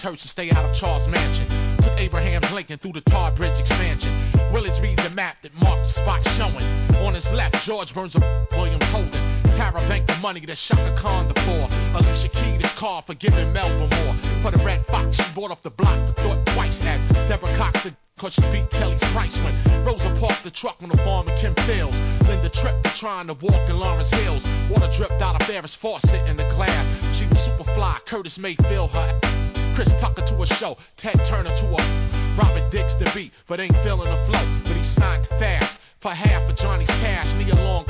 Dennis Hurst to stay out of Charles Mansion. Took Abraham Lincoln through the Tar Bridge expansion. Willis reads a map that marked the spot showing. On his left, George Burns of William Holden. Tara banked the money that Shaka Khan the for. Alicia Keys his car for giving Melba more. For the Red Fox, she bought off the block but thought twice as Deborah Cox did, cause she beat Kelly's price when Rosa parked the truck on the farm of Kim Fields. Linda tripped for trying to walk in Lawrence Hills. Water dripped out of Ferris faucet in the glass. She was super fly, Curtis Mayfield her. Chris Tucker to a show, Ted Turner to a Robert Dix the beat, but ain't feeling the flow. But he signed fast for half of Johnny's cash. Nia Long